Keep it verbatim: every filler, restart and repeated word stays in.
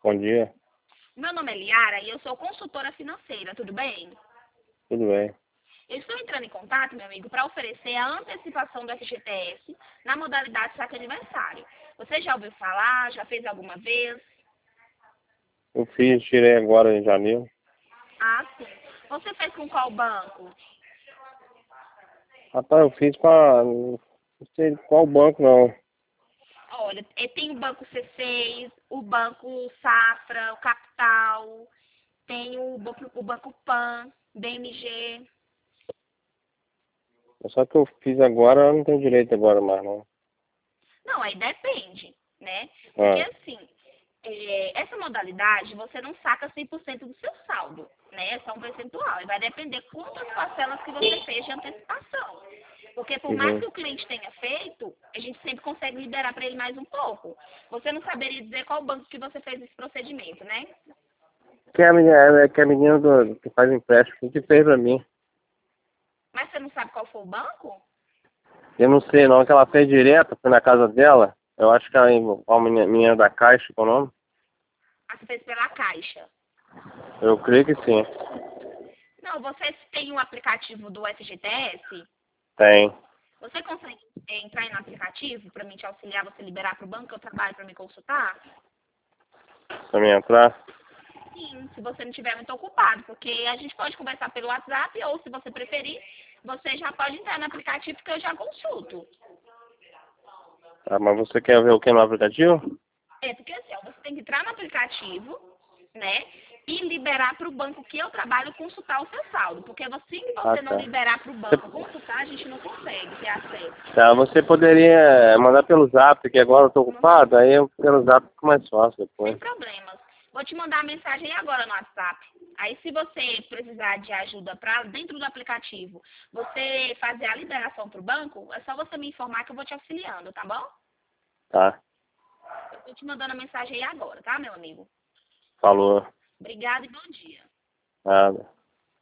Bom dia. Meu nome é Liara e eu sou consultora financeira, tudo bem? Tudo bem. Eu estou entrando em contato, meu amigo, para oferecer a antecipação do F G T S na modalidade saque aniversário. Você já ouviu falar? Já fez alguma vez? Eu fiz, tirei agora em janeiro. Ah, sim. Você fez com qual banco? Rapaz, eu fiz com a... Não sei qual banco, não. Olha, eh, tem o Banco C seis, o Banco Safra, o Capital, tem o Banco, o Banco Pan, B M G. Só que eu fiz agora, eu não tenho direito agora mais, não. Não, aí depende, né? Porque Ah, assim, é, essa modalidade você não saca cem por cento do seu saldo, né? É só um percentual. E vai depender quantas parcelas que você fez de antecipação. Porque por mais uhum. que o cliente tenha feito, a gente sempre consegue liberar para ele mais um pouco. Você não saberia dizer qual banco que você fez esse procedimento, né? Que é a menina, é que é a menina do, que faz empréstimo, que fez pra mim. Mas você não sabe qual foi o banco? Eu não sei não, que ela fez direto, fui na casa dela. Eu acho que ela, a menina, menina da Caixa, qual é o nome? Ah, você fez pela Caixa. Eu creio que sim. Não, você tem um aplicativo do F G T S? Tem. Você consegue é, entrar aí no aplicativo para mim te auxiliar, você liberar para o banco que eu trabalho para me consultar? Pra mim entrar? Sim, se você não estiver muito ocupado, porque a gente pode conversar pelo WhatsApp ou, se você preferir, você já pode entrar no aplicativo que eu já consulto. Tá, mas você quer ver o que no aplicativo? É, porque assim, ó, você tem que entrar no aplicativo, né, e liberar para o banco que eu trabalho consultar o seu saldo. Porque assim que Ah, você não tá. liberar para o banco consultar, a gente não consegue ter acesso. Tá, você poderia mandar pelo zap, que agora eu tô ocupado, aí eu, pelo zap fica mais fácil Sem depois. problemas. Vou te mandar a mensagem agora no WhatsApp. Aí, se você precisar de ajuda para dentro do aplicativo, você fazer a liberação para o banco, é só você me informar que eu vou te auxiliando, tá bom? Tá, Eu estou te mandando a mensagem aí agora, tá, meu amigo? falou. Obrigada e bom dia. Nada.